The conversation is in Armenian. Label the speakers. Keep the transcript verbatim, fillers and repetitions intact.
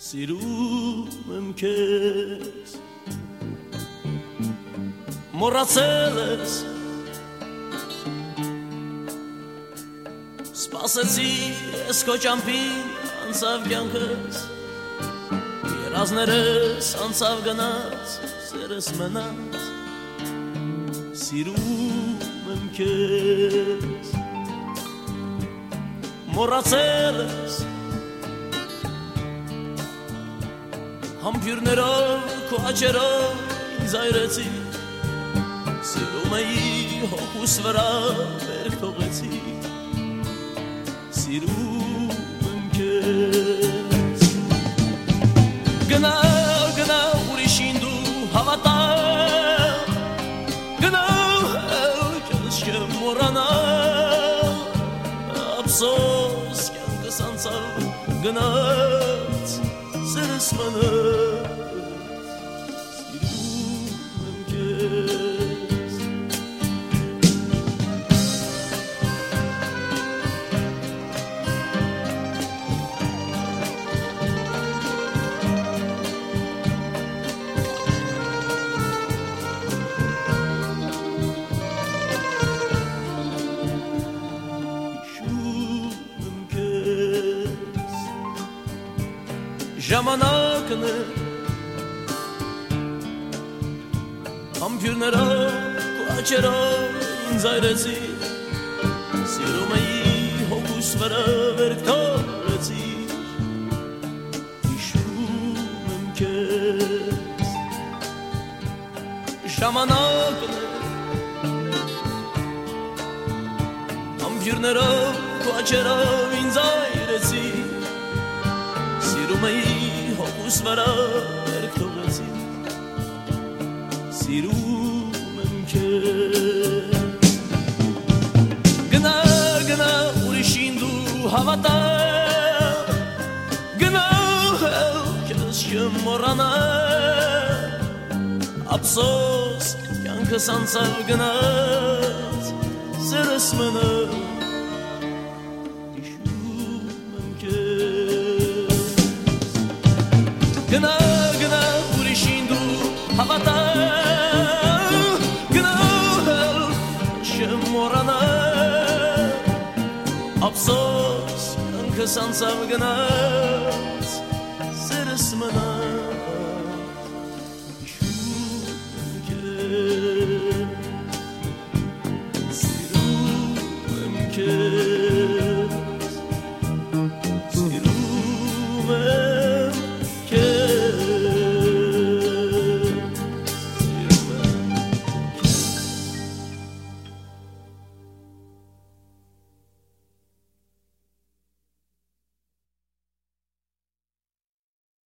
Speaker 1: Սիրում եմ քեզ մոռացել ես սպասեցի ես քո ճամփին անցավ կյանքս երազներս անցավ գնաց սերս մնաց սիրում եմ քեզ մոռացել ես Համբյուրներով քո աչերով ինձ այրեցի Սիրում էի հոգուս վրա վերք թողեցի Սիրում եմ քեզ Գնա, գնա ուրիշին դու հավատա Գնա, քեզ չեմ մոռանա Ափսոս կյանքս անցավ գնաց Սերս մնաց Սիրում եմ քեզ Հիշում եմ քեզ Ժամանակն է Համբյուրներով քո աչերով ինձ այրեցի Սիրում էի հոգուս վրա վերք թողեցի Հիշում եմ քեզ Ժամանակն է Համբյուրներով քո աչերով ինձ այրեցի Սիրում էի հոգուս վրա վերք թողեցի Սիրում եմ քեզ Գնա, գնա ուրիշին դու հավատա Գնա, քեզ չեմ մոռանա Ափսոս կյանքս անցավ գնաց Սերս մնաց Գնա, գնա ուրիշին դու հավատա Գնա, չեմ մոռանա Ափսոս կյանքս անցավ գնաց